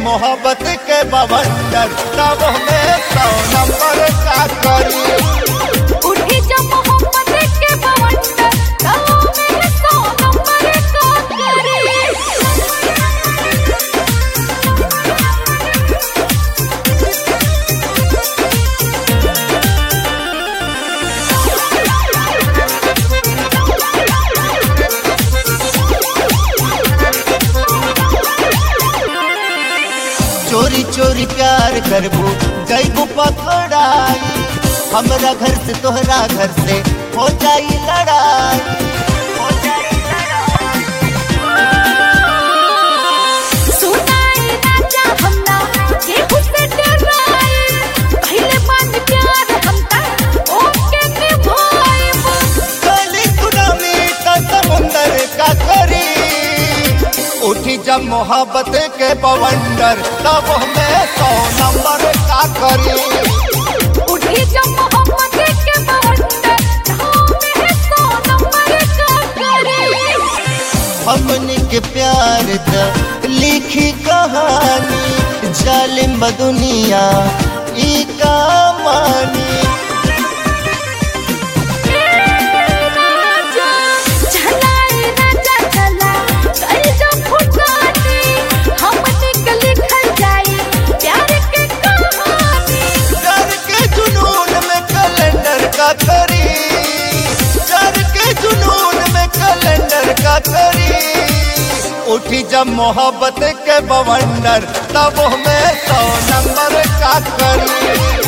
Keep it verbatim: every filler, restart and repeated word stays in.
मोहब्बत के बवंडर तब में सौ नंबर का करी। उठी जब मोहब्बत के बवंडर तब में सौ नंबर का करी। चोरी चोरी प्यार करबू जैबू पकड़ाई, हमरा घर से तोहरा घर से हो जाई लड़ाई। सुनाई राजा हमना केहू से डराई, पहले बात प्यार हमता ओके निभाइब। गली सुनामी का समुंदर का करी। उठी जब मोहब्बत के बवंडर तब में सौ नंबर का करी। उठी जब मोहब्बत के बवंडर तब में सौ नंबर का करी। हमने के प्यार द लिखी कहानी, जालिम दुनिया ई का मानी। उठी जब मोहब्बत के बवंडर तब में सौ नंबर का करी।